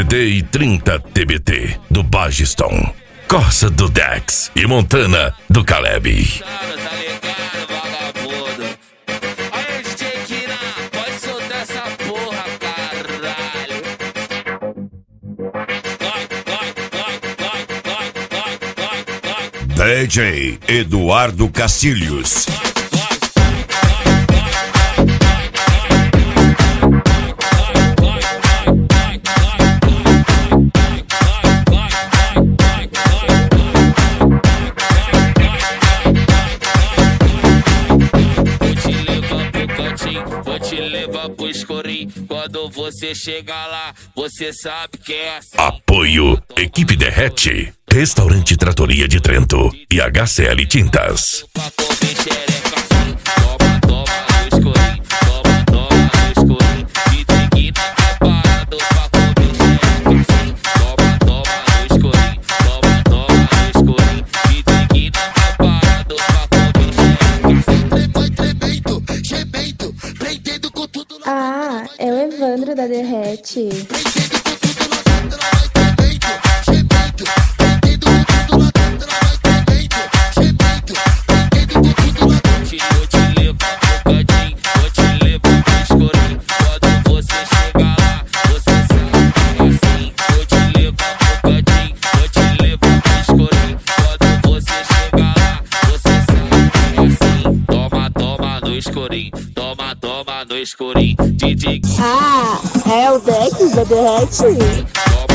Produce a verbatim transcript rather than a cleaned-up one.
D e trinta T B T do Bagiston, Corsa do Dex e Montana do Caleb. D J Eduardo Castilhos. Vou te levar pro escurinho. Quando você chegar lá, você sabe que é assim. Apoio Equipe Derrete, Restaurante Tratoria de Trento e H C L Tintas. Ah, é o Evandro da Derrete. Toma, toma no escurinho, D J. Ah, é o Dex da Derrete.